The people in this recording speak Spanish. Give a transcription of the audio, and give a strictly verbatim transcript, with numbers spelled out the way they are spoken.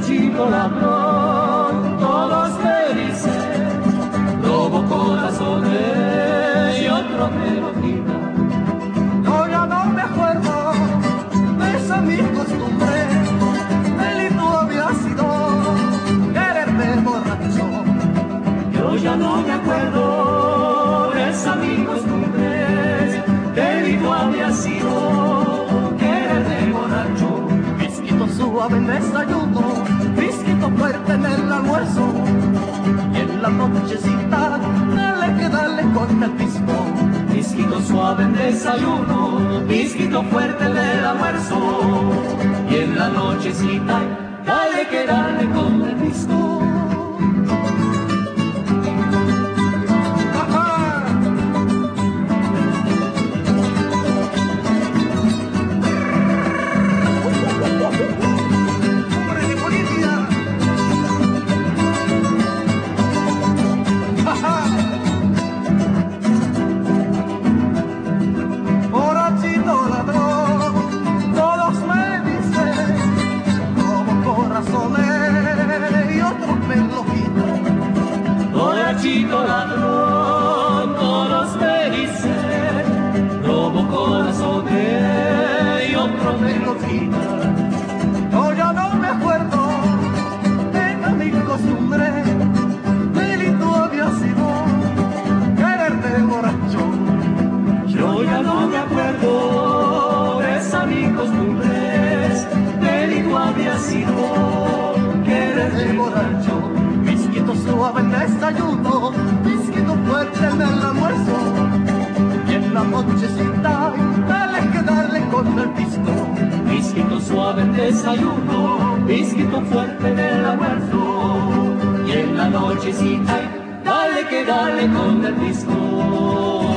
chico ladrón, todos me dicen, robo corazones y otro me lo quita. Yo ya no me acuerdo de esa mi costumbre, delito había sido quererme borracho. Yo ya no me acuerdo de esa mi costumbre, delito había sido quererme borracho. Pisquito suave en desayuno, pisquito fuerte en el almuerzo, y en la nochecita dale que dale con el pisco. Pisquito suave en desayuno, pisquito fuerte en el almuerzo, y en la nochecita dale que dale con el pisco. Chico ladrón, todos me dicen, robo corazones y otro me lo quita. Yo ya no me acuerdo de mi costumbre, delito había sido quererte borracho. Yo ya no me acuerdo de esa mi costumbre, delito había sido quererte borracho. Pisquito suave en desayuno, pisquito fuerte en el almuerzo, y en la nochecita dale que dale con el pisco. Pisquito suave en desayuno, pisquito fuerte en el almuerzo, y en la nochecita dale que dale con el pisco.